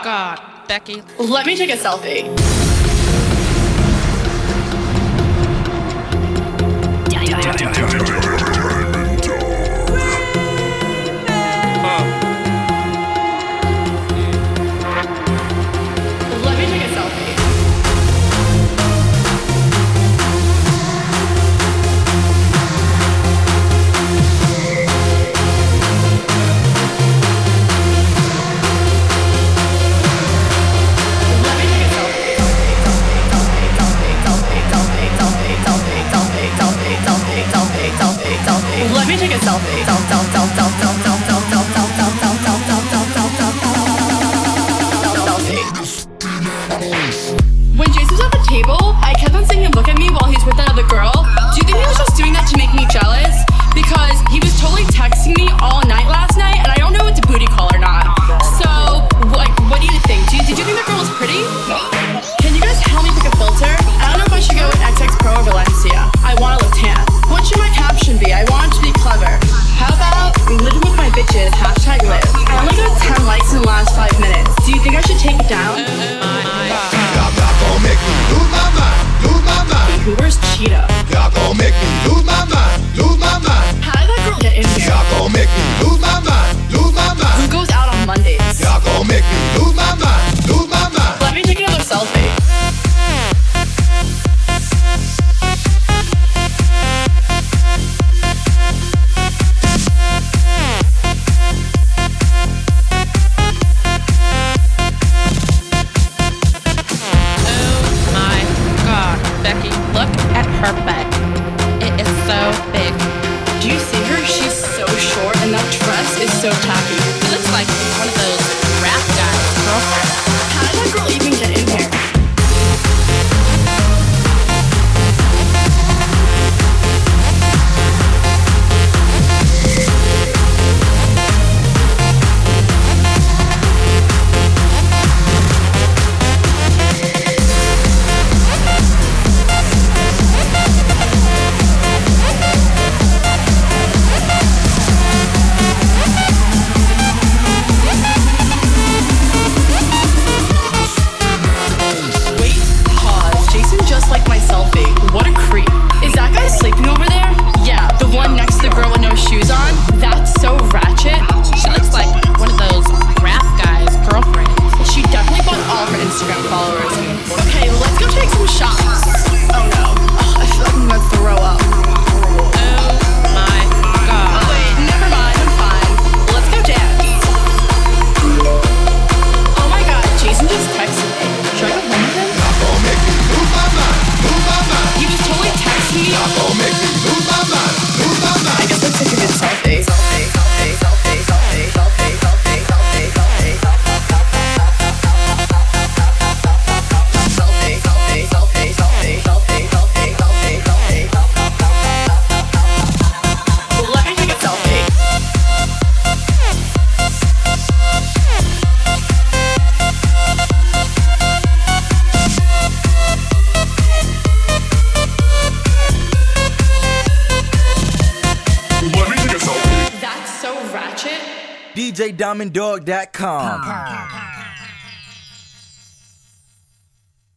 God, Becky. Let me take a selfie. Let me take a selfie. Let me take a selfie. When Jason was at the table, I kept on seeing him look at me while he's with that other girl. Do you think he was just doing that to make me jealous? Because he was totally texting me all night last night, and I don't know if it's a booty call or not. So, what do you think? Did you think the girl was pretty? Can you guys help me pick a filter? I don't know if I should go with XX Pro or Valencia. I want to look tan. What should my caption be? I want it to be clever. How about living with my bitches, #live. I only got 10 likes in the last 5 minutes. Do you think I should take it down? Y'all gon' make me lose my mind, lose my mind. Where's Cheetah? Y'all gon' make me lose my mind, lose my mind. How did that girl get in here? Y'all gon' make me lose my mind, lose my mind. Who goes out on Mondays? Y'all gon' make me lose my mind, lose my mind. Let me take another selfie. Becky, look at her butt. It is so big. Do you see her? She's so short and that dress is so tacky. She looks like one of those rap guys' girlfriends. How did that girl even get in here? DJDiamondDog.com